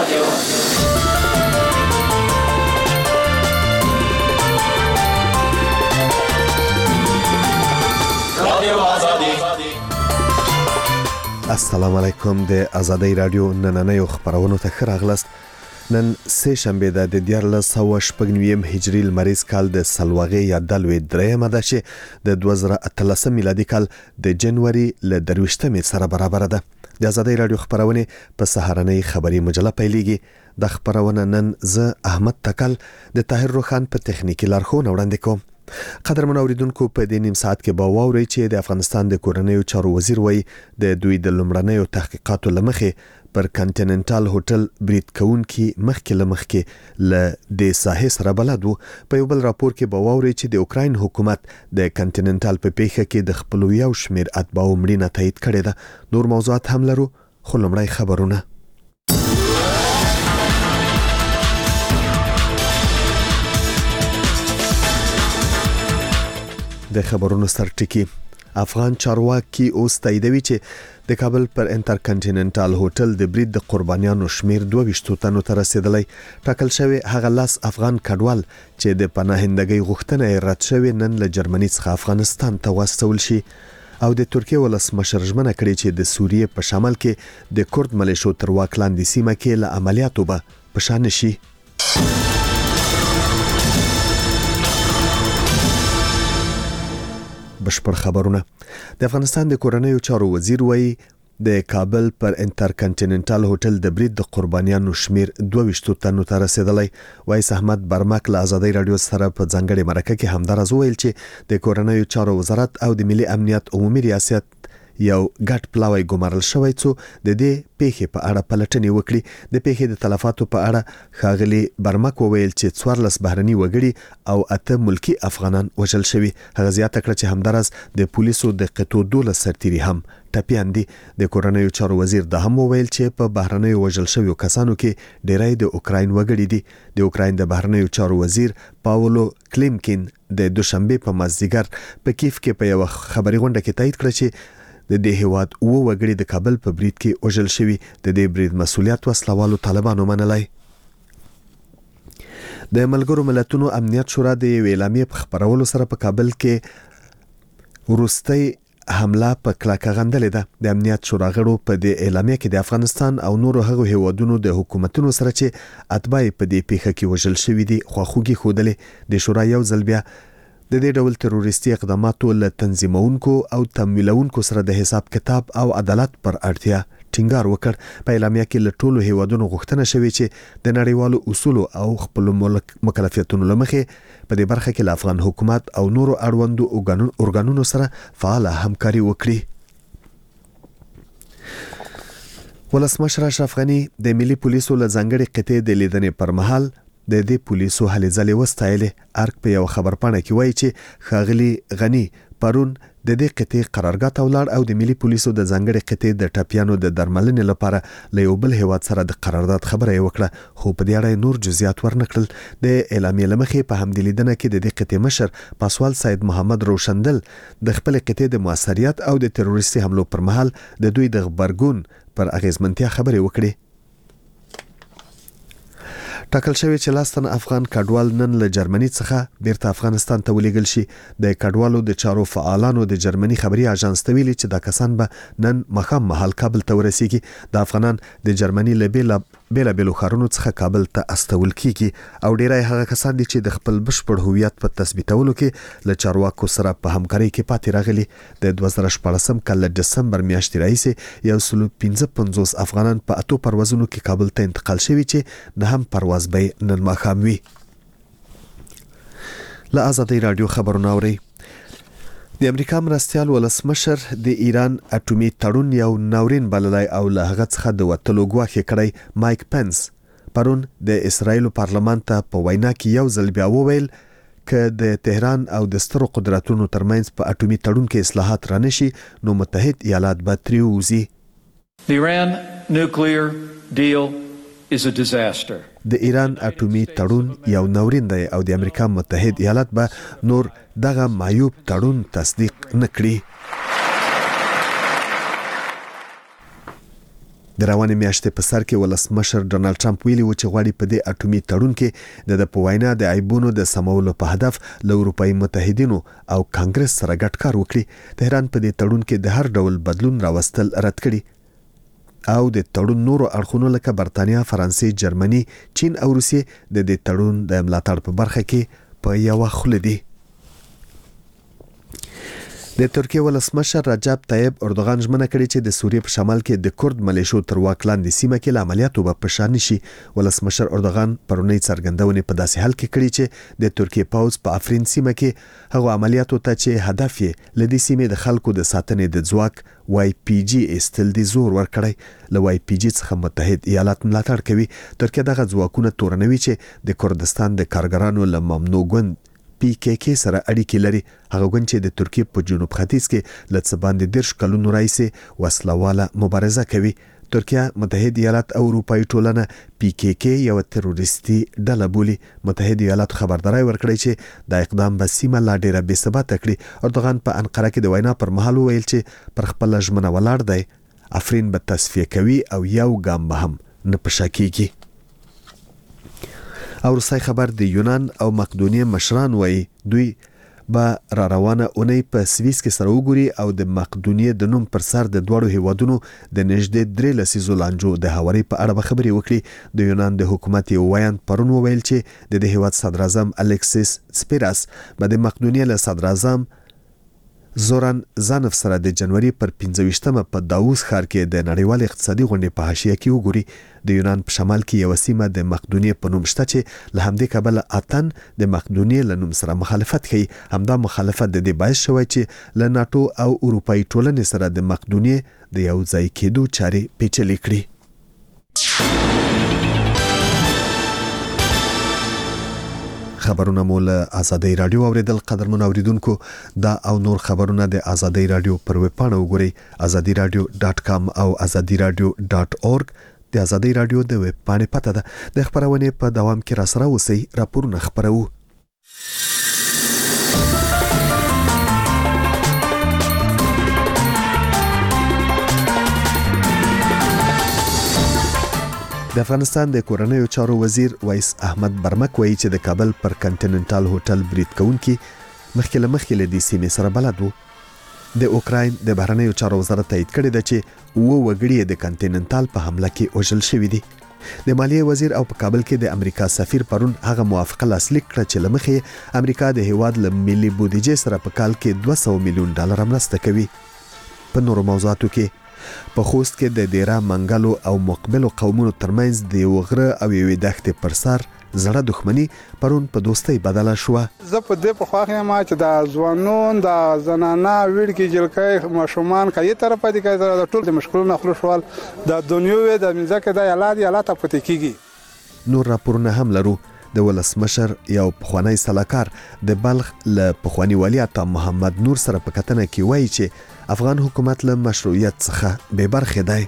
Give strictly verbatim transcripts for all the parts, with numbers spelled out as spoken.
السلام علیکم. د آزادۍ رادیو نننیو خبرونو ته ښه راغلاست. نن سه شنبه ده د دیارلس سوه شپږ نویم هجري لمریز کال د سلواغې یا دلوي درېیمه ده چې د دوه زره اتلسم میلادي کال د جنوري له درویشتمې سره برابر ده. د آزادۍ رادیو خبرونه په سهارنۍ خبري مجله پیلېږي. د خبرونه نن زه احمد تکل د طاهر روخان په تخنیکی لارښوونه وړاندې کوم. قدرمن اوریدونکو، په دې نیم ساعت کې به واورئ چې د افغانستان د کورنیو چارو وزیر وایي د دوی د لومړنیو تحقیقاتو لمخې پر کانټیننټال هوټل برید کوونکي مخکې لمخکې له د ساحې سره بلد وو. په یو بل راپور کې به واورئ چې د اوکراین حکومت د کانټیننټال په پیښه کې د خپل یو شمیر اتباعو مړینه تایید کړې ده. نور موضوعات هم لرو، خو لومړی خبرونه. د خبرونو سرټکی. افغان چارواکي اوس تاییدوي چې د کابل پر انټرکانټیننټال هوټل د برید د قربانیانو شمیر دوه ویشت تنو ته رسیدلی. ټاکل شوی هغه لاس افغان کډوال چې د پناهندګۍ غوښتنه یې رد شوی نن له جرمني څخه افغانستان ته واستول شي. او د ترکیه ولسمشر ژمنه کړې چې د سوریې په شمال کې د کورد ملیشو تر واک لاندې سیمه کې له عملیاتو به په شا نشي. بشپړ خبرونه. د افغانستان د کورنیو چارو وزیر وایي د کابل پر انټرکانټیننټال هوټل د برید د قربانیانو شمیر دوه ویشت تنو ته رسیدلی. وایس احمد برمک له آزادۍ رادیو سره په ځانګړې مرکه کې همدارز وویل چې د کورنیو چارو وزارت او د ملي امنیت عمومي ریاست یو ګډ پلاوی ګمارل شوی څو د دې پیښې په اړه پلټنې وکړي. د پیښې د تلفاتو په اړه ښاغلي برمک وویل چې څوارلس بهرني وګړي او اته ملکی افغانان وژل شوي. هغه زیاته کړه چې همدارز د پولیسو د قطو دولس سرتیري هم ټپیان دي. د کورنیو چارو وزیر د هم وویل چې په بهرنیو وژل شویو کسانو کې ډیری د اوکراین وګړي دي. د اوکراین د بهرنیو چارو وزیر پاولو کلیمکین د دوشنبه په مازدیګر په کیف کې په یو خبري غونډه کې تایید کړ چې د دې هیواد او وګړي د کابل په برید کې وژل شوي. د دې برید مسؤلیت وسلوالو طالبانو منلای. د ملګرو ملتونو امنیت شورا د اعلامیې په خبرولو سره په کابل کې ورستۍ حمله په کلکه غندلې ده. د امنیت شورا غړو په دې اعلامیه کې د افغانستان او نورو هغو هیوادونو د حکومتونو سره چې اتباع په دې پیښه کې وژل شوي دي خواخوږي ښودلې. د شورا یو ځل بیا د دې ډول تروریستي اقداماتو له تنظیمونکو او تمویلونکو سره د حساب کتاب او عدالت پر اړتیا ټینګار وکړ. په اعلامیه کې له ټولو هیوادونو غوښتنه شوې چې د نړیوالو اصولو او خپل مکلفیتونو لمخې په دې برخه کې له افغان حکومت او نورو اړوندو ارګانونو سره فعال همکاري وکړي. ولسمشر اشرف غنی د ملي پولیسو له ځانګړي قطعې د لیدنې پر مهال د دې پولیسو هلې ځلې وستایلې. ارګ په یو خبرپاڼه کې وایي چې ښاغلي غنی پرون د دې قطعې قرارګاه ته ولاړ او د ملي پولیسو د ځانګړي قطعې د ټپیانو د درملنې لپاره له یو بل هیواد سره د قرارداد خبره یې وکړه، خو په دې اړه نور جزئیات ورنکړل. د اعلامیې لمخې په همدې لیدنه کې د دې قطعې مشر پاسوال سید محمد روشندل د خپل قطعې د موثریت او د تروریستي حملو پر مهال د دوی د غبرګون پر اغیزمنتیا خبرې وکړي. ټاکل شوی چې لاس تنه افغان کډوال نن له جرمني څخه بیرته افغانستان ته ولېږل شي. د کډوالو د چارو فعالانو د جرمني خبري اژانس ته ویلي چې دا کسان به نن مخام مهال کابل ته ورسیږي. د افغانان د جرمني له بیلا بیلا بیلو ښارونو څخه کابل ته استول کیږي او ډیری هغه کسان دي چې د خپل بشپړ هویت په تثبیتولو کې له چارواکو سره په همکارۍ کې پاتې راغلي. د دوه زره شپاړسم کال له دسمبر میاشتې راهیسې یو سل پنځه پنځوس افغانان په اتو پروازونو کې کابل ته انتقال شوي چې نه هم پرواز به نن ماښام وي. له آزادۍ رادیو خبرونه اورئ. د امریکا مرستیال ولسمشر د ایران اټومي تړون یو ناورین بللی او له هغه څخه د وتلو ګواښ کړی. مایک پنس پرون د اسرایلو پارلمان ته په وینا کې یو ځل بیا وویل که د تهران او د سترو قدرتونو ترمنځ په اټومي تړون کې اصلاحات رانشي نو متحد ایالات به ترې ووځي. The Iran nuclear deal is a disaster. د ایران اټومي تړون یو ناورین دی او د امریکا متحد ایالات به نور دغه معیوب تړون تصدیق نکړي. د روانې میاشتې په سر کې ولسمشر ډونالد ټرمپ ویلي و چې غواړي په دې اټومي تړون کې د په وینا د عیبونو د سمولو په هدف له اروپایي متحدینو او کانګرس سره ګډ کار وکړي. تهران په دې تړون کې د هر ډول بدلون راوستل رد کړي او د تړون نورو اړخونو لکه برتانیا، فرانسې، جرمني، چین او روسیې د دې تړون د ملاتړ په برخه کې په یو خله دي. د ترکیه ولسمشر رجب طیب اردوغان ژمنه کړې چې د سوریې په شمال کې د کورد ملیشو تر واک لاندې سیمه کې عملیاتو به په شان شي. ولسمشر اردوغان پرونی څرګندونه په داسې حال کې کړې چې د ترکیه پوځ په افرین سیمه کې هغه عملیاتو ته چې هدف یې لدې سیمې د خلکو د ساتنې د ځواک وای پی جی استل دی زور ورکړی. له وای پی جی څخه متحد ایالات ملاتړ کوي. ترکیه دغه ځواکونه تورنوي چې د کردستان د کارګرانو له ممنوع ګوند پی کی کی سره اړیکې لري. هغه ګوند چې د ترکیه په جنوب ختیځ کې له څه باندې دیرش کلونو راهیسې وسلواله مبارزه کوي. ترکیه، متحد ایالات او اروپایي ټولنه پی کی کی یو تروریستي ډله بولي. متحد ایالات خبرداري ورکړی چې د اقدام به سیمه لا ډیره بې ثباته کړي. اردوغان په انقره کې د وینا پر مهال ویل چې پر خپل ژمنه ولاړ دی، افرین به تصفیه کوي او یو ګام به هم نه پشا کیږي. او روسي خبر د یونان او مقدونیه مشران وایي دوی به را روانه اونۍ په سویس کې سره وګوري او د مقدونیه د نوم پر سر د دوړو هیوادونو د نږدې درې لسیزو لانجو د هواري په اړه خبرې وکړي. د یونان د حکومت یو ویان پرون وویل چې د دې هیواد صدر اعظم الکسیس سپیراس به د مقدونیه له صدر اعظم زوران زانف سره د جنوري پر پنځه ویشتمه په داووس ښار کې د نړیوال اقتصادي غونډې په حاشیه کې وګوري. د یونان په شمال کې یو سیمه د مقدونیه په نوم شته چې له همدې کبله اتن د مقدونیه له نوم سره مخالفت کوي. همدا مخالفت د دې باعث شوی چې له ناتو او اروپایي ټولنې سره د مقدونیه د یو ځای کېدو چارې پیچلې کړي. خبرونه مو له آزادۍ رادیو اوریدل. قدرمن اوریدونکو، دا او نور خبرونه د آزادۍ رادیو پر ویب پاڼه وګورئ azadi radio dot com او azadi radio dot org. د آزادۍ رادیو د ویب پاڼې پته ده. د خبرونې په دوام کې را سره اوسئ. راپورونه خبرو. د افغانستان د کورنیو چارو وزیر ویس احمد برمک وایي چې د کابل پر کنټیننټال هوټل برید کوونکي مخکې له مخکې له دې سیمې سره بلد وو. د اوکراین د بهرنیو چارو وزارت تایید کړی ده چې اووه وګړي د کنټیننټال په حمله کې وژل شوي دي. د مالیې وزیر او په کابل کې د امریکا سفیر پرون هغه موافقه لاسلیک کړه چې له مخې امریکا د هیواد له ملي بودیجې سره په کال کې دوه سوه میلیون ډالر مرسته کوي. په نورو موضوعاتو کې په خوست کې د دیره منګلو او مقبلو قومونو ترمنځ د یو غره او یوې دښتې پر سر زړه دښمني پرون په دوستۍ بدله شوه. زه په دې په خواخ یم چې د ځوانون د زنانه وړکي جلکۍ ماشومان کایي طرفه دي د ټول د مشکلونو خلو شوال د دنیوي د منځکه د یالاد یالات پته کیږي. نور راپورونه هم لرو. د ولسمشر یو پخوانی سلاکار د بلخ له پخوانی والی عطا محمد نور سره په کتنه کې وایي چې افغان حکومت له مشروعیت څخه بې برخې دی.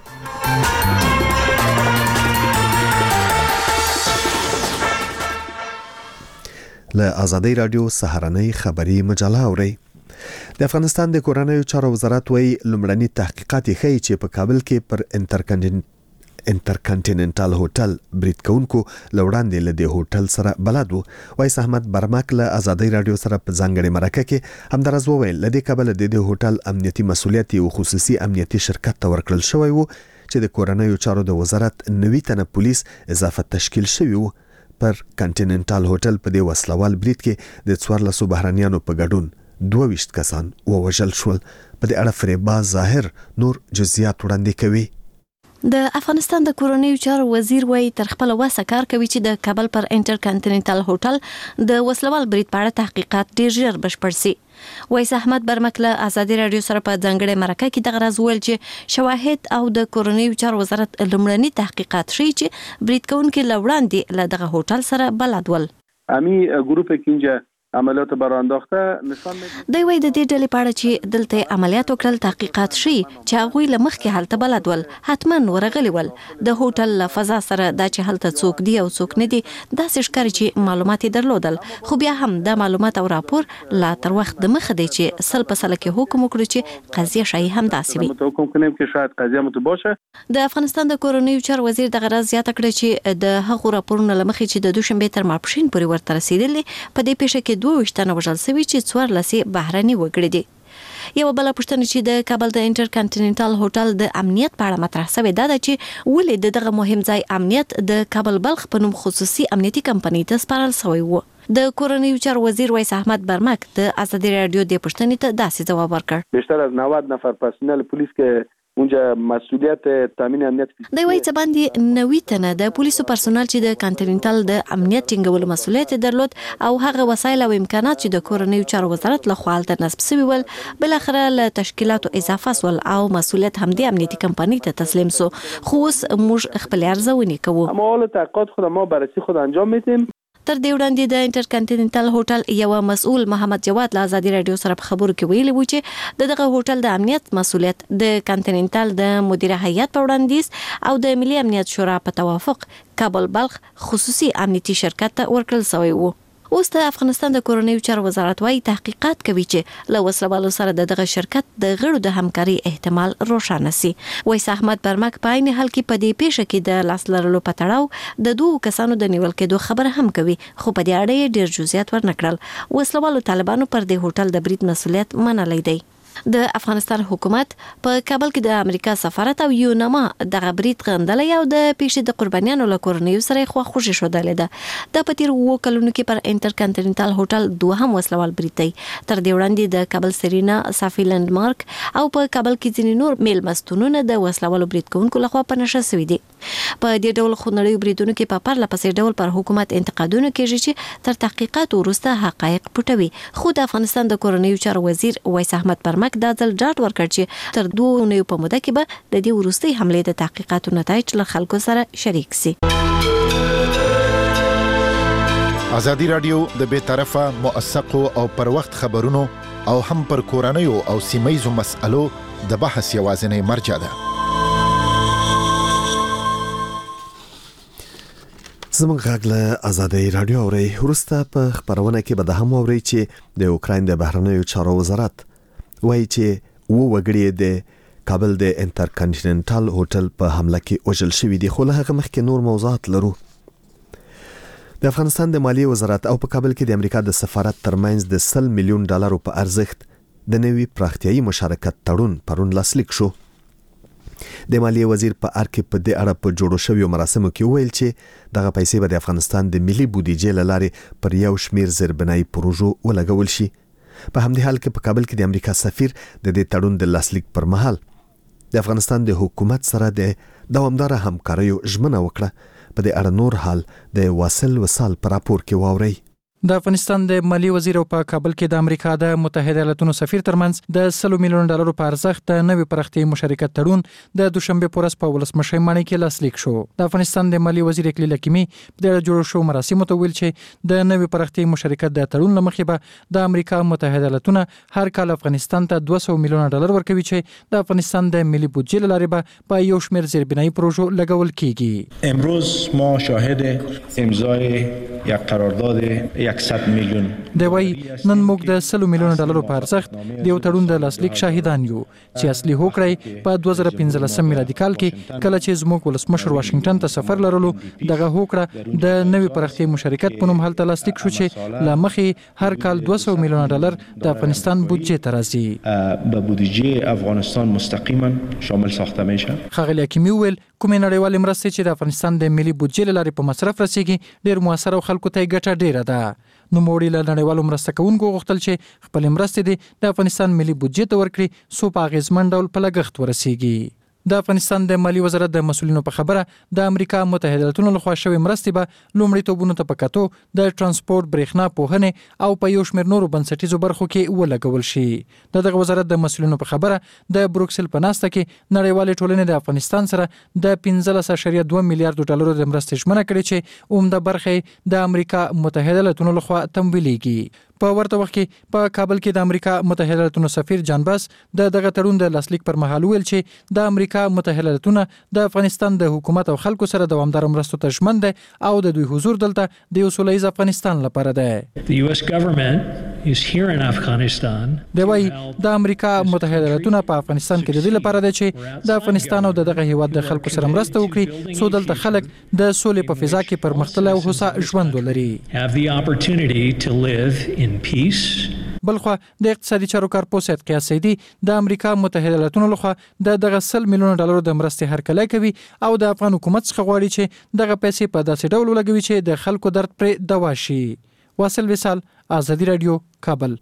له آزادۍ رادیو سهارنۍ خبری مجله اورئ. د افغانستان د کورنیو چارو وزارت وایي لومړني تحقیقات ښیي چې په کابل کې پر انټرکنټیننټ انټرکنټیننټال هوټل برید کوونکو لوړاندې له دې هوټل سره بلد وو. وایس احمد برمک له آزادۍ رادیو سره په ځانګړې مرکه کې همدارز وویل له دې کبله د دې هوټل امنیتي مسؤلیت یو خصوصي امنیتي شرکت ته ورکړل شوی وو چې د کورنیو چارو د وزارت نوي تنه پولیس اضافه تشکیل شوی وو. پر کنټیننټال هوټل په دې وسلوال برید کې د څوارلسو بهرنیانو په ګډون دوه ویشت کسان ووژل شول. په دې اړه فریبا ظاهر نور جزئیات وړاندې کوي. د افغانستان د کورنیو چارو وزیر وایي تر خپل وسه کار کوي چې د کابل پر انټرکنټیننټال هوټل د وسلوال برید په اړه تحقیقات ډیر ژر بشپړ شي. ویس احمد برمک له آزادۍ رادیو سره په ځانګړې مرکه کې دغه راز ویل چې شواهد او د کورنیو چارو وزارت لومړني تحقیقات ښیي چې برید کوونکي له وړاندې له دغه هوټل سره بلد ول. امی گروپ که اینجا عملیات برانداخته نشان میده. دوی وایي د دې ډلې په اړه چې دلته عملیات وکړل تحقیقات شي چې هغوی له مخکې هلته بلد ول، حتما ورغلي ول. د هوټل له فضا سره دا چې هلته څوک دی او څوک نه دی داسې ښکاري چې معلومات یې درلودل، خو بیا هم دا معلومات او راپور لا تر وخت د مخه دی چې سل په سل کې حکم وکړي چې قضیه شای هم داسې وي. متوقع کنیم که شاید قضیه متو باشه. د افغانستان د کورنیو چارو وزیر دغه راز زیاته کړه چې د هغو راپورونو له مخې چې د دوشنبې تر ماپښین پورې ورته رسیدلي په دې پیښه کې دوه ویشت تنه وژل شوي چې څوارلس یې بهرني وګړي دي. یو بل پوښتنه چې د کابل د انټر کانټیننټل هوټل د امنیت په اړه مطرح شوې ده چې ولې دغه مهم ځای امنیت د کابل بلخ په نوم خصوصي امنیتي کمپنۍ ته سپارل شوی و. د کورنیو چارو وزیر ویس احمد برمک د ازادي رادیو د پوښتنې ته داسې ځواب ورکړ. بیشتر از نود نفر پرسنل پلیس که اونجا مسئولیت تامین امنیت دی وایي چې باندې نوي تنه د پولیسو پرسونل چې د کانټیننټل د امنیت ټینګولو مسؤلیت درلود او هغه وسایل او امکانات چې د کورنیو چارو وزارت له خوا ته نصب شوي ول بل اخر له تشکیلاتو اضافه سول او مسؤلیت هم د امنیتي کمپنۍ ته تسلیم سو. خو اوس موږ خپل ارزونې کوو. اما حال تحقیقات خود ما بررسی خود انجام میدیم. تر دې وړاندې د انټر کانټیننټل هوټل یو مسؤل محمد جواد له ازادي رادیو سره په خبرو کې ویلي و چې دغه هوټل د امنیت مسؤلیت د کانټیننټل د مدیر هیئت په وړاندیز او د ملي امنیت شورا په توافق کابل بلخ خصوصي امنیتي شرکت ته ورکړل شوی و. اوس د افغانستان د کورنیو چارو وزارت وايي تحقیقات کوي چې له وسلوالو سره دغه شرکت د غړو د همکاري احتمال روښانه سي. ویس احمد برمک په عین حال کې په دې پیښه کې د لاس لرلو په تړاو د دوه کسانو د نیول کېدو خبره هم کوي، خو په دې اړه ډېر جزئیات ورنکړل. وسلوالو طالبانو پر دې هوټل د برید مسؤلیت منلی دی. د افغانستان حکومت په کابل کې د امریکا سفارت او یونما د برید غندلې او د پیښې د قربانیانو له کورنیو سره خواخوږي شودلې ده. د پتیر وو کلونو کې پر انټر کانټیننټل هوټل دوهم وسلوال برید دی. تر دې وړاندې د کابل سرینا صافي لند مارک او په کابل کې ځینې نور میل مستونونه د وسلوالو برید کوونکو لخوا په نشه شوي دي. په دې ډول خونړیو بریدونو کې په پرله پسې ډول پر حکومت انتقادونه کېږي چې تر تحقیقات وروسته حقایق پټوي. خو د افغانستان د کورنیو چارو وزیر ویس احمد برمک دا ځل ډاډ ورکړ چې تر دوه اونیو په موده کې به د دې وروستۍ حملې د تحقیقاتو نتایج له خلکو سره شریک شي. ازادي رادیو د بې طرفه موثقو او پر وخت خبرونو او هم پر کورنیو او سیمه‌یزو مسألو د بحث یوازینی مرجع ده. زموږ غږ له ازادي رادیو اوري. وروسته په خبرونه کې به د هم اوري چې د اوکراین د بهرنیو چارو وزارت وایي چې و وګړي د کابل د انټر کانټیننټل هوټل په حمله کې وژل شوي دي. خو له هغه مخکې نور موضوعات لرو. د افغانستان د مالیې وزارت او په کابل کې د امریکا د سفارت ترمنځ د سل میلیون ډالرو په ارزښت د نوي پراختیایي مشارکت تړون پرون لاسلیک شو. د مالیې وزیر په ارکه په دې اړه په جوړو شویو مراسمو کې ویل چې دغه پیسې به د افغانستان د ملي بودیجې له لارې پر یو شمیر زیربنایي پروژو ولګول شي. په همدې حال کې په کابل کې د امریکا سفیر د دې تړون د لاسلیک پر مهال د افغانستان د حکومت سره د دوامداره همکاریو ژمنه وکړه. په دې اړه نور حال د واصل وصال پر راپور کې واوري. د افغانستان د مالیې وزیر او په کابل کې د امریکا د متحده ایالاتونو سفیر ترمنځ د سل میلیون ډالرو په ارزښت د نوي پراختیایي مشارکت تړون د دوشنبه په ورځ په ولسمشر ماڼۍ کې لاسلیک شو. د افغانستان د مالیې وزیر اکلیل حکیمي د جوړ شو مراسمو ته ویل چې د نوي پراختیایي مشارکت د تړون لمخې به د امریکا متحده ایالاتونو هر کال افغانستان ته دوه سوه میلیون ډالر ورکوي چې د افغانستان د ملي بودجې له لارې به په یو شمېر زیربنایي پروژو لګول کیږي. امروز ما شاهد امضای یک قرارداد صد میلیون دی وایي نن موږ د سل میلیون ډالرو په ارزښت د یو تړون د لاسلیک شاهدان یو چې اصلي هوکړه په دوه زره پنځلسم میلادي کال کې کله چې زموږ ولسمشر واشنگټن ته سفر لرلو دغه هوکړه د نوي پراختیایي مشارکت په نوم هلته لاسلیک شو چې له مخې هر کال دوه سوه میلیون ډالر د افغانستان بودجې ته راځي. به بودجه افغانستان مستقیما شامل ساخته میشه. ښاغلي حکیمي وویل کومې نړیوالې مرستې چې د افغانستان د ملي بودجې له لارې په مصرف رسیږي ډېر موثر او خلکو ته یې ګټه ډېره ده. نوموړي له نړیوالو مرسته کوونکو غوښتل چې خپلې مرستې دې د افغانستان ملي بودجې ته ورکړي څو په اغېزمن ډول په لګښت ورسیږي. د افغانستان د مالی وزارت د مسؤلینو په خبره د امریکا متحده ایالاتونو لخوا شوې مرستې به لومړیتوبونو ته په کتو د ترانسپورت، برېښنا، پوهنې او په یو شمېر نورو بنسټیزو برخو کې ولګول شي. د دغه وزارت د مسؤلینو په خبره د بروکسل په ناسته کې نړیوالې ټولنې د افغانستان سره د پنځلس اعشاریه دوه میلیارډ ډالرو د مرستې ژمنه کړې چې عمده برخه د امریکا متحده ایالاتونو لخوا تمویلېږي. په ورته وخت کې په کابل کې د امریکا متحده ایالاتونو سفیر جان باس د دغه تړون د لاسلیک پر مهال ویل چې د امریکا متحده ایالاتونه د افغانستان د حکومت او خلکو سره دوامدار مرستو ته ژمن دي او د دوی حضور دلته د یو سوله ییز افغانستان لپاره دی. The U S government is here in Afghanistan. دی وايي د امریکا متحده ایالاتونه په افغانستان کې د دې لپاره دی چې د افغانستان او دغه هیواد د خلکو سره مرسته وکړي څو دلته خلک د سولې په فضا کې پرمختللی او هوسا ژوند ولري. Have the opportunity to live in peace. بلخو د اقتصادي چارو کارپوه سید قیاس سیدي د امریکا متحده ایالاتونو لخوا د دغه سل میلیون ډالرو د مرستې هرکلی کوي او د افغان حکومت څخه غواړي چې دغه پیسې په داسې ډول ولګوي چې د خلکو درد پرې دوا شي. واصل وصال، آزادي رادیو، کابل.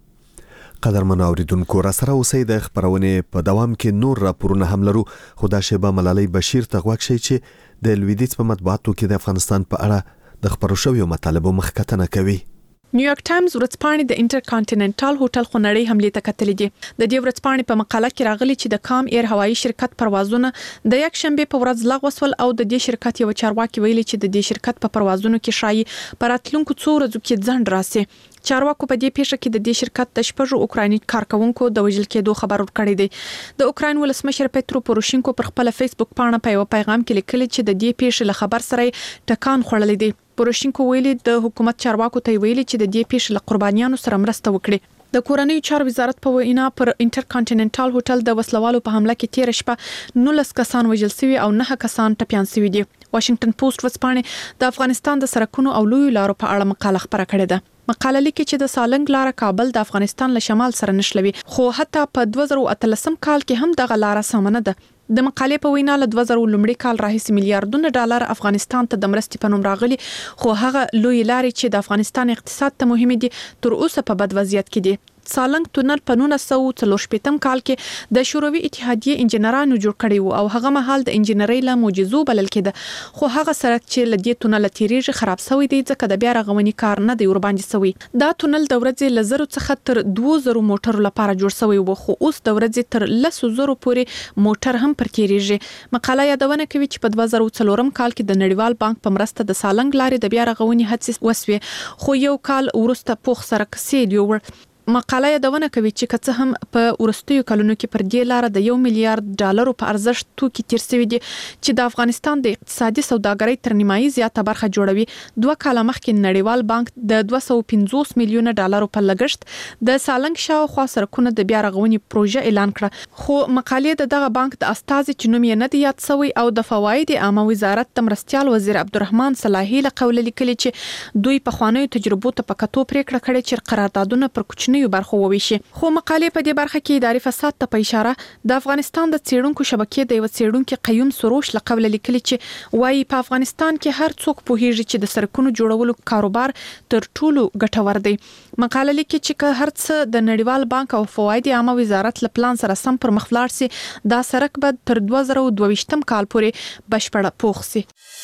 قدرمن اوریدونکو، را سره اوسئ. د خبرونې په دوام کې نور راپورونه هم لرو، خو دا شیبه ملالۍ بشیر ته غوږ شئ چې د لویدیځ په مطبوعاتو کې د افغانستان په اړه د خبرو شویو مطالبو مخکتنه کوي. نیویارک ټایمز ورځپاڼې د انټرکانټیننټال هوټل خونړۍ حملې ته کتلې دي. د دې ورځپاڼې په مقاله کې راغلي چې د کام ایر هوایي شرکت پروازونه د یک شنبه په ورځ لغوه شول او د دې شرکت یو چارواکي ویلي چې د دې شرکت په پروازونو کې شایي په راتلونکو څو ورځو کې ځنډ راسي. چارواکو په دې پیښه کې د دې شرکت د شپږو اوکرایني کارکونکو د وژل کېدو خبر ورکړی دی. د اوکراین ولسمشر پیټرو پوروشینکو پر خپل فیسبوک پاڼه په یو پیغام کې لیکلي چې د دې پیښې له خبر سره ټکان خوړلې دی. پوروشینکو ویلي د حکومت چارواکو ته ویلي چې د دې پیښې له قربانیانو سره مرسته وکړي. د کورنیو چارو وزارت په وینا پر انټرکانټیننټال هوټل د وسلوالو په حمله کې تیر شپه نولس کسان وژل شوي او نه کسان ټپيان شوي دي. واشنگټن پوسټ ورځپاڼه د افغانستان د سرکونو او لویو لارو په اړه مقاله خبره کړې ده. مقاله لیکي چې د سالنګ لار کابل د افغانستان له شمال سره نښلوي، خو حتی په دوه زره اتلسم کال کې هم دغه لار سمنه ده. د مقالې په وینا له دوه زره لومړي کال راهیسې میلیارډونه ډالر افغانستان ته د مرستې په نوم راغلي، خو هغه لوی لارې چې د افغانستان اقتصاد ته مهمه دي تر اوسه په بد وضعیت کې دي. سالنګ تونل په نولس سوه څلور شپږم کال کې د شوروي اتحادیې انجنیرانو جوړ کړی وو او هغه مهال د انجنیرۍ له معجزو بلل کېده، خو هغه سړک چې لدې تونل تیریږي خراب شوی دی ځکه د بیا رغونې کار نه دی ور باندې شوی. دا تونل د ورځې له زرو څخه تر دوه زره موټرو لپاره جوړ شوی وو، خو اوس د ورځې تر لسو زرو پورې موټر هم پر تیریږي. مقاله یادونه کوي چې په دوه زره څلورم کال کې د نړیوال بانک په مرسته د سالنګ لارې د بیا رغونې هڅې وسوي، خو یو کال وروسته پوخ سړک سیل یوړ. مقاله یادونه کوي چې که څه هم په ورستیو کلونو کې پر دې لار د یو میلیارډ ډالرو په ارزښت توکي تیر شوي دي چې د افغانستان د اقتصادي سوداګرۍ تر نیمایي زیاته برخه جوړوي. دوه کاله مخکې نړیوال بانک د دوه سوه پنځوس میلیونه ډالرو په لګښت د سالنګ شاوخوا سرکونو د بیا رغونې پروژه اعلان کړه، خو مقالې د دغه بانک د استازي چې نوم یې نه دی یاد شوی او د فواید عامه وزارت د مرستيال وزیر عبدالرحمن صلاحي له قول لیکلي چې دوی په خوانیو تجربو ته په کتو پریکړه کړې چې قراردادونه پر کوچنی برخو وویشي. خو مقالې په دې برخه کې اداري فساد ته په اشاره د افغانستان د څېړونکو شبکې د یو څېړونکو قیوم سروش له قول لیکلي چې وايي په افغانستان کې هر څوک پوهیږي چې د سرکونو جوړولو کاروبار تر ټولو ګټور دی. مقاله لیکي چې که هر څه د نړیوال بانک او فواید عامه وزارت له پلان سره سم پر مخ لاړ سي، دا سرک به تر دوه زره دوه ویشتم کال پورې بشپړ پوخ سي.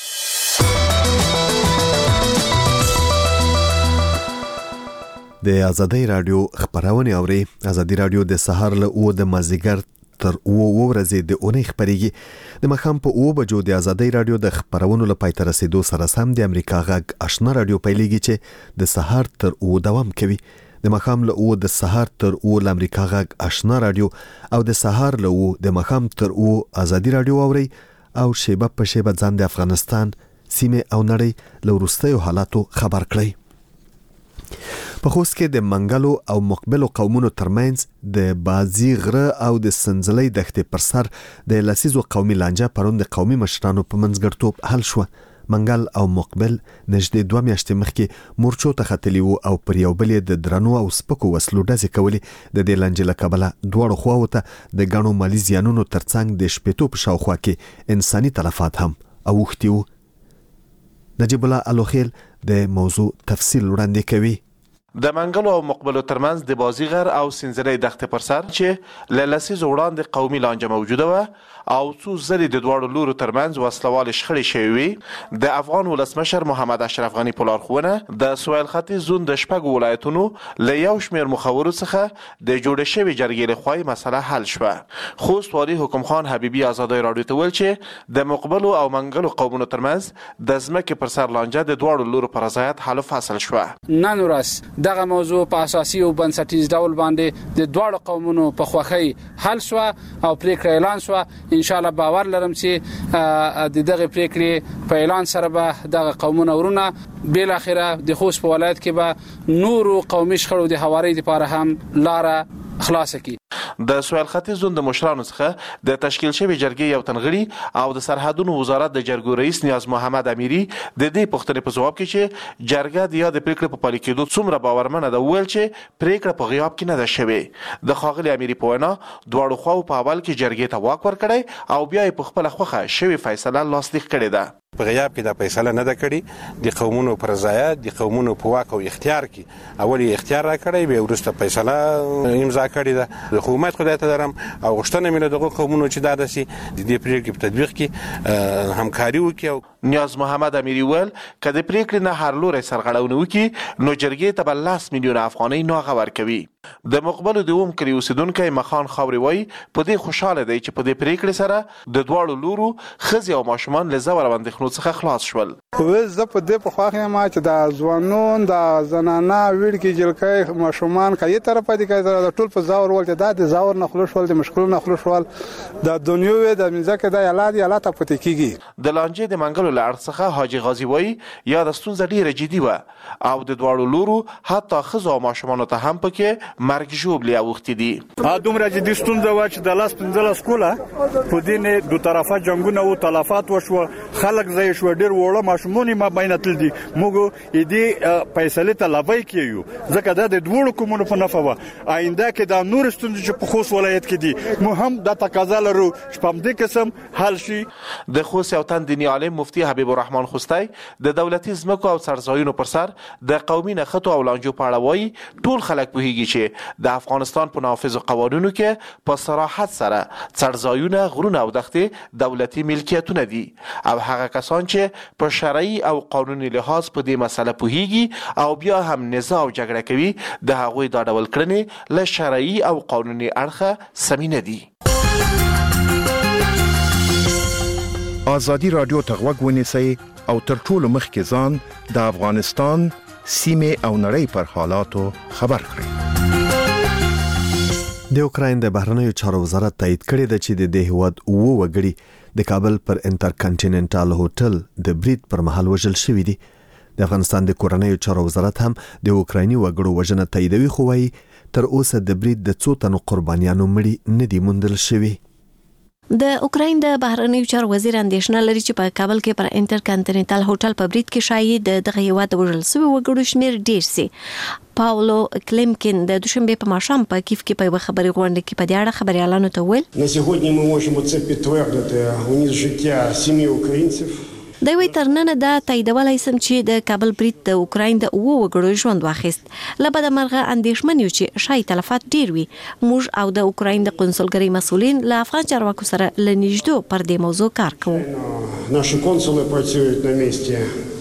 د آزادۍ رادیو خبرونه اوري. آزادۍ رادیو د سهار له او د مازیګر تر او ورځې د اونۍ خبريږي. د مخام په او بجو د آزادۍ رادیو د خبرونو لپاره تر رسیدو سره سم د امریکا غږ آشنا رادیو پیلېږي چې د سهار تر او دوام کوي. د مخام له او د سهار تر او د امریکا غږ آشنا رادیو او د سهار له او د مخام تر او آزادۍ رادیو اوري او شیبه په شیبه ځان د افغانستان سیمه او نړۍ له وروستیو حالاتو خبر کړي. په خوست کې د منګلو او مقبلو قومونو ترمنځ د بازی غره او د سنځلۍ دښتې پر سر د لسیزو قومي لانجه پرون د قومي مشرانو په منځګړتوب حل شو. منګل او مقبل نږدې دوه میاشتې مخکې مورچو ته ختلي وو او پر یو بل د درنو او سپکو وسلو ډزې کولې. د دې لانجې له کبله دواړو خواو ته د ګڼو مالي زیانونو ترڅنګ د شپېتو په شاوخوا کې انساني تلفات هم اوښتي وو. نجیب الله الوخیل د موضوع تفصیل وړاندې کوي. د منګلو او مقبلو ترمنځ د بازیغر او سنځلۍ دښتې پر سر چې له لسیزو وړاندې قومي لانجه موجوده وه او څو ځلې د دواړو لورو ترمنځ وسلوالې شخړې شوې وي، د افغان ولسمشر محمد اشرف غني په لارښوونه د سویل ختیځ زون د شپږو ولایتونو له یو شمېر مخورو څخه د جوړې شوې جرګې لخوا مسله حل شوه. خوست والي حکم خان حبیبي آزادۍ راډیو ته ویل چې د مقبلو او منګلو قومونو ترمنځ د ځمکې پر سر لانجه د دواړو لورو په رضایت حل و فصل شوه. نن ورځ دغه موضوع په اساسي او بنسټیز ډول باندې د دواړو قومونو په خوخي حل شو او پریکړه اعلان شو. ان شاء الله باور لرم چې د دغه پریکړې په اعلان سره به دغه قومونه ورونه بل اخره د خوست په ولایت کې به نورو قومي شخړو د هواري لپاره هم لاره خلاص کی. د سویل ختیځ زون د مشرانو څخه د تشکیل شوی جرګې یو تنغړي او د سرحدونو وزارت د جرګو رئیس نیاز محمد امیری د دې پوښتنې په جواب کې چې جرګه د یاد پریکړه په پلي کېدو څومره باورمنه ده ویل چې پریکړه په غیاب کې نه ده شوې. د خاغلی امیری په وینا دواړو خواو په اول کې جرګې ته واک ورکړی او بیا په خپل خوخه شوی فیصله لاسلیک کړې ده. په غیاب کې دا فیصله نه ده کړې د قومونو پر ځای د قومونو په واک او اختیار کې اولی اختیار را کړی به ورسته فیصله امضا کړې ده. د حکومت خدای ته درم او غشتنه مله دغه قومونو چې دا دسي د دې پریکړې په تطبیق کې همکاري وکړي. نیاز محمد امیری ول کله پریکړه نه هر لوري سرغړونه وکړي نو جرګې ته بل لاس میلیون افغانۍ نوغه ورکوي. د مقبل د اوم کلی اوسیدونکو مخان خاوري وای په دې خوشاله دی چې په دې پریکړې سره د دواړو لورو خزي او ماشومان له زور باندې خنو څخه خلاص شول. زه په دې په خواخه ما چې د ځوانون د زنانا ویډ کې جلکې ماشومان کایي طرفه دي کې د ټول په زور ول چې د زور نه خلوص ول د مشکل نه خلوص ول د دنیوي د منځکه د یالاد یالات پته کیږي. د لانجې د منګلو لړ څخه حاجی غازی وای یا د ستونزې ډیره جدي و او د دواړو لورو حتی خزو او ماشومان ته هم پکې مرګ جوړ وختي دي. ا دومره جدي ستونزه و چې د لاس پنځله سکوله په دینه دوه طرفه جنگونه او تلفات وشو خلک ځای شو ډیر وړه ماشومان ما بین تل دي موږ دې فیصله طلبای کیو ځکه د دوړو کومونو په نفع و آینده کې د نور ستونزې چې په خوست ولایت کې دي مو هم د تقاضا لرو شپم دې قسم حل شي. د خوست یو تن دینی عالم مفتی حبیب الرحمن خوستی د دولتي ځمکو او سرزایونو پر سر د قومي نخټو او لانجو په اړه وایي ټول خلک پوهیږي چې د افغانستان په نافذ قوانینو کې په صراحت سره سرزایونه غرونه او دښتې دولتي ملکیتونه دي او هغه کسان چې په شرعي او قانوني لحاظ په دې مسله پوهیږي او بیا هم نزاع او جګړه کوي د هغوی دا ډول کړنې له شرعي او قانوني اړخه سمې نه دي. آزادي رادیو ته غوږ ونیسئ او تر ټولو مخکې ځان د افغانستان سیمې او نړۍ پر حالاتو خبر کړئ. د اوکراین د بهرنیو چارو وزارت تایید کړی دی چې د هیواد اوه وګړي د کابل پر انټرکانټیننټال هوټل د برید پر مهال وژل شوي دي. د افغانستان د کورنیو چارو وزارت هم د اوکرایني وګړو وژنه تاییدوي خو وايي تر اوسه د برید د څو تنو قربانیانو مړي نه دي موندل شوي. د اوکراین د بهرنیو چارو وزیر اندیشنه لري چې په کابل کې پر انټرکانټیننټال هوټل په برید کې شاید دغه هیواد وژل شوی وګړو شمیر ډیر سي. پاولو کلیمکین د دوشنبه په ماښام په کیف کې په خبري غونډه کې په دې اړه خبريالانو ته ویل на сьогодні ми можемо це підтвердити у ніс життя сім'ї українців. د وی ترننه دا تاییدولای سم چې د کابل برید د اوکراین د اوه وګړو ژوند واخیست. لبد مرغه اندیشمن یو چې شای تلفات ډیر وي. موږ او د اوکراین د قونسلګری مسولین له افغان چارواکو سره لنیږدو پر دې موضوع کار کوو. Наші консули працюють на місці.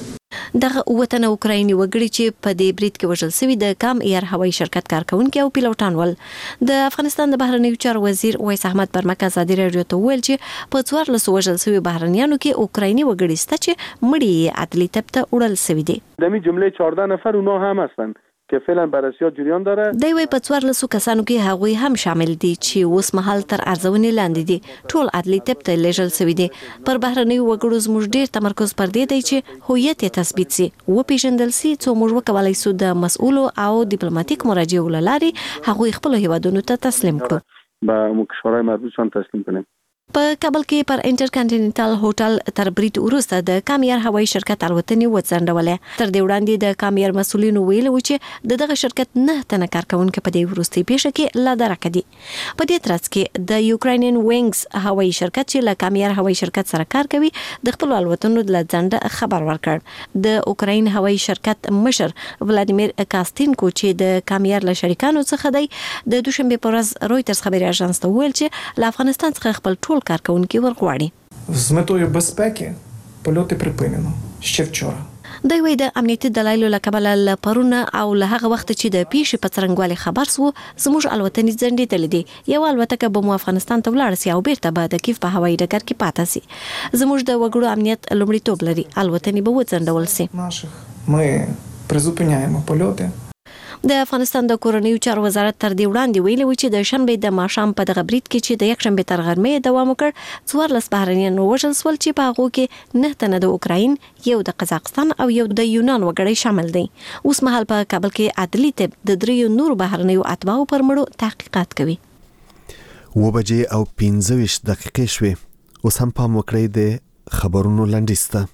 دغه وطن اوکرایني وګړي چې په دې برید کې وژل شوی د کام ایر هوایي شرکت کارکونکو او پیلوټان ول. د افغانستان د بهرنیو چارو وزیر وایس احمد برمک ازادي رادیو ته ویل چې په څوار لسو وژل شوی بهرنیانو کې اوکرایني وګړي سته چې مړي عدلي تپته وړل شوی دي. د می جمله چهارده نفر اونها هم هستن که فعلا بررسیات جریان داره. دی وی په څوار لسو کسانو کې هغوی هم شامل دي چې اوس مهال تر ارزونې لاندې دي. ټول عدلي تپته لیږل شوی دي. پر بهرنیو وګړو زموږ ډیر تمرکز پر دې دی چې هویت یې تثبیت سي و پیژندل سي څو موږ وکولای سو د مسؤلو او ډیپلوماټیک مراجعو لارې هغوی خپل هیوادونو ته تسلیم کړو. به مکشورای مربوط شان تسلیم کنیم. په کابل کې پر انټرکانټیننټال هوټل تر برید وروسته د کامیر هوایي شرکت الوتنې وځنډولې. تر دې وړاندې د کامیر مسولینو ویلي و چې دغه شرکت نه تنه کارکونکو په دې وروستي پیښه کې لا درکه دي. په دې ترڅ کې د یوکراینین وینګز هوایي شرکت چې له کامیر هوایي شرکت سره کار کوي د خپل الوتنو د ځنډ خبر ورکړ. د اوکراین هوایي شرکت مشر ولادیمیر کاستینکو چې د کامیر له شریکانو څخه دی د دوشنبه په ورځ رويټرز خبري اژانس ته ویل چې له افغانستان څخه خپل ټول کارکونکي ورغواړي. З метою безпеки польоти припинено ще вчора. د وی د امنیتي دلایلو لکبل له پرونه او له هغه وخت چې د پیښې په څرنګوالي خبر سو زموږ الوتنې ځنډېدلې دي. یو الوتکه به مو افغانستان ته ولاړ سي او بیرته به د کیف په هوایي ډګر کې پاتې سي. زموږ د وګړو امنیت لومړیتوب لري. الوتنې به وځنډول سي. Наших ми призупиняємо польоти. د افغانستان د کورنیو چارو وزارت تر دې وړاندې ویلي و چې د شنبې د ماښام په دغه برید کې چې د یک شنبې تر غرمې دوام وکړ څوارلس بهرنیان ووژل شول چې په هغو کې نه تنه د اوکراین، یو د قزاقستان او یو د یونان وګړي شامل دي. اوس مهال په کابل کې عدلي طب د دریو نورو بهرنیو اتباعو پر مړو تحقیقات کوي. و بجې او پنځه ویشت دقیقې شوې. اوس هم پام وکړئ د خبرونو لنډیز ته.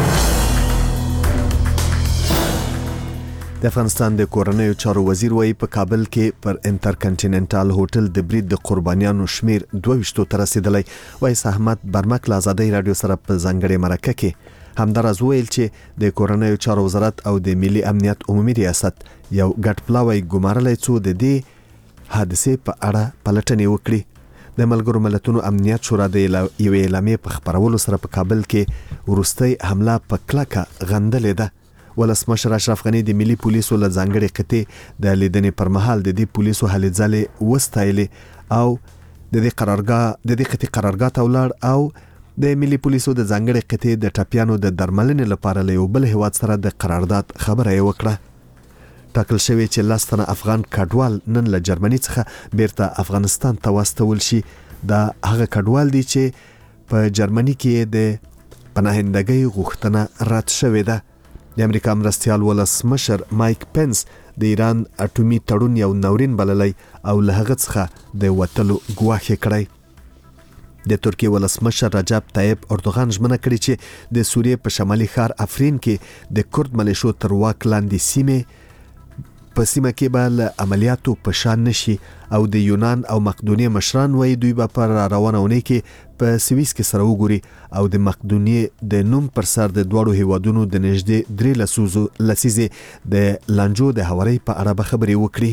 د افغانستان د کورنیو چارو وزیر وایي په کابل کې پر انټرکنټیننټال هوټل د برید د قربانیانو شمیر دوه ویشتو ته رسیدلی. وایي احمد برمک له ازادۍ رادیو سره په ځانګړې مرکه کې همداراز ویل چې د کورنیو چارو وزارت او د ملي امنیت عمومي ریاست یو ګډ پلاوی ګمارلی څو د دې حادثې په اړه پلټنې وکړي. د ملګرو ملتونو امنیت شورا د یوې اعلامیې په خپرولو سره په کابل کې وروستۍ حمله په کلکه غندلې ده. ولسمشر اشرف غني د ملي پولیسو له ځانګړې قطې د لیدنې پر مهال د دې پولیسو هلې ځلې وستایلې او د دې قرارګاه د دې قطې قرارګاه ته ولاړ او د ملي پولیسو د ځانګړې قطې د ټپیانو د درملنې لپاره له یو بل هیواد سره د قرارداد خبره یې وکړه. ټاکل شوی چې لس تنه افغان کډوال نن له جرمني څخه بیرته افغانستان ته واستول شي. دا هغه کډوال دي چې په جرمني کې د پناهندګۍ غوښتنه رد شوې ده. د امریکا مرستیال ولسمشر مایک پنس د ایران اټومي تړون یو ناورین بللی او له هغه څخه د وتلو ګواښ کړی. د ترکیه ولسمشر رجب طیب اردوغان ژمنه کړې چې د سوریې په شمالي ښار افرین کې د کورد ملیشو تر واک لاندې سیمې په سیمه کې به له عملیاتو په شان نشي او د یونان او مقدونیې مشران وایي دوی به پر روانه اونۍ کې په سویس کې سره وګوري او د مقدونیې د نوم پر سر د دواړو هیوادونو د نږدې درې لسیزو لسیزې د لانجو د هوارۍ په اړه به خبرې وکړي.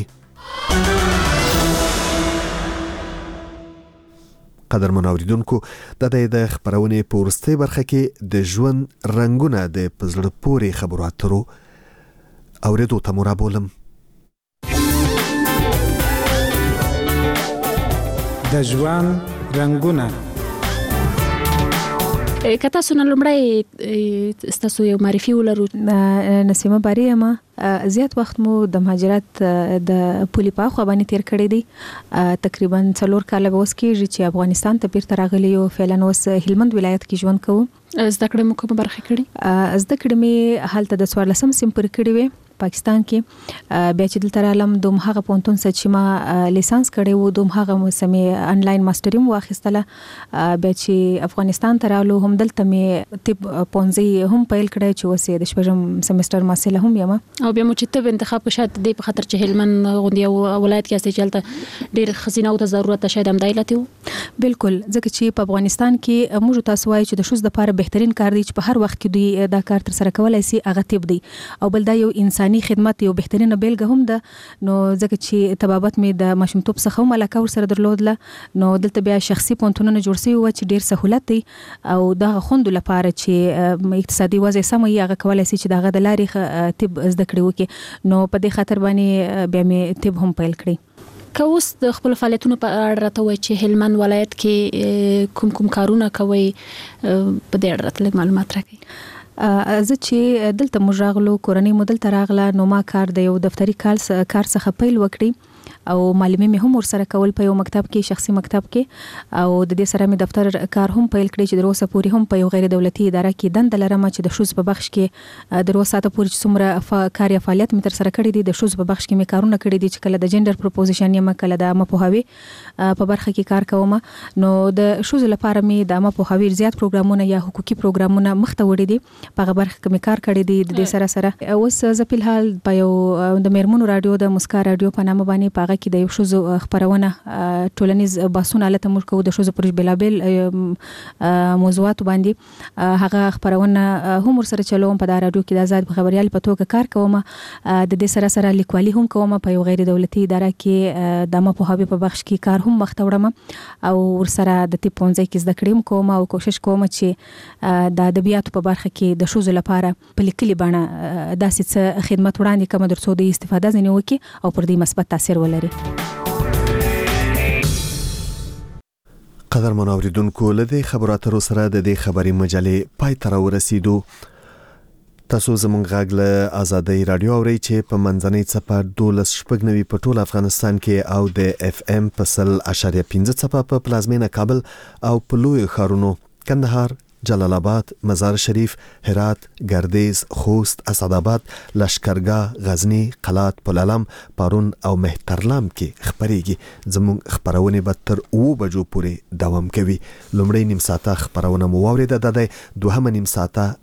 قدرمن اوریدونکو د دې خبرونې په وروستۍ برخه کې د ژوند رنگونه د پزړه پورې خبرو اترو اوریدو ته مرابولم. د ژوند رنگونه کته سونه لمړی ستاسو یو معرفي ولرو. نسیمه باری ما زیات وخت مو د مهاجرت د پولي په خو باندې تیر کړی دی. تقریبا څلور کاله به اوس کېږي چې افغانستان ته بیرته راغلی یو. فعلا اوس هلمند ولایت کې ژوند کوم. زده کړې مو کومه برخه کړې؟ زده کړې مې هلته د څوارلسم صنف پورې کړې وې پاکستان کې. بیا چې دلته رالم دوم هغه پونتون څخه چې ما لیسانس کړی وو دوم هغه موسمې انلاین ماستری مو واخیستله. بیا چې افغانستان ته رالو هم دلته مې طب پونځي هم پیل کړی چې اوس د شپږم سمستر محصله هم یم. او بیا مو چې طب انتخاب شاید د په خاطر چې هلمند غوندي ولایت کې چې چلته ډېر خزینه او ته ضرورت شاید هم دایلته وو. بالکل ځکه چې په افغانستان کې موږ تاسو وایي چې د شوز لپاره بهترین کار دی چې په هر وخت کې دوی دا کار تر سره کولای شي هغه طب دی او بل دا یو انساني خدمت یو بهترینه بیلګه هم ده. نو ځکه چې طبابت مې د ماشومتوب څخه هم علاقه ور سره درلودله نو دلته بیا شخصي پونتونونه جوړ شوي و چې ډیر سہولت دی او دا خوند لپاره چې اقتصادي وضع سم یې هغه کولای شي چې دغه د لارې طب زده کړي وکړي. نو په دې خاطر باندې بیا مې طب هم پیل کړی. که اوس د خپل فعالیتونو په اړه راته وایي چې هلمند ولایت کې کوم کوم کارونه کوي په دې اړه راته معلومات راکړئ. زه چې دلته موږ راغلو کورنۍ مو دلته راغله نو ما کار د یو دفتري کار څخه پیل وکړي او معلمي مې هم ورسره کول په یو مکتب کې شخصي مکتب کې او د دې سره مې دفتر کار هم پیل کړی چې دروسه پوری هم په یو غیر دولتي اداره کې دند لرم چې د شوز په بخش کې دروسه ته پوری څومره کار یا فعالیت مې تر سره کړی دي د شوز په بخش کې مې کارونه کړی دي چې کله د جندر پروپوزیشن یم کله د مپوهاوی په برخه کې کار کوم. نو د شوز لپاره مې د مپوهاوی زیات پروګرامونه یا حقوقي پروګرامونه مخته وړي دي په برخه کې مې کار کړی دي. د دې سره سره اوس زه په الحال په یو د میرمنو رادیو د مسکا رادیو په نامه باندې پاغه کې د یو شوزو خبرونه ټولنیز باسونه لته موږ کوو د شوزو پر بلابل موضوعات باندې هغه خبرونه هم ورسره چلوم په دا رادیو کې د آزاد خبريال په توګه کار کوم. د دې سره سره لیکوالي هم کوم په یو غیر دولتي اداره کې د مپوهاوی په بخش کې کار هم مخته وړم او ورسره د تی پونځه کې زده کړم کوم او کوشش کوم چې د ادبیاتو په برخه کې د شوزو لپاره په لیکلي بڼه داسې خدمت وړاندې کوم درڅو د استفاده ځنی وکي او پر دې مثبت تاثیر ولري. قدرمن اوریدونکو له دې خبرو اترو سره د دې خبري مجلې پای ته ورسېدو. تاسو زموږ غږ له آزادۍ رادیو اورئ چې په منځنۍ څپه دولس شپږ نوي په ټول افغانستان کې او د اف ام په سل اشاریه پنځه څپه په پلازمینه کابل او په لوی ښارونو کندهار، جلال آباد، مزار شریف، هرات، ګردیز، خوست، اسعدآباد، لشکرګاه، غزنی، قلات، پلالم، پارون او مهترلام کې خبرېږي. زموږ خبرونه به تر اوه بجو پورې دوام کوي. لومړی نیم ساعته خبرونه مو واورېده، د دوهمه نیم ساعته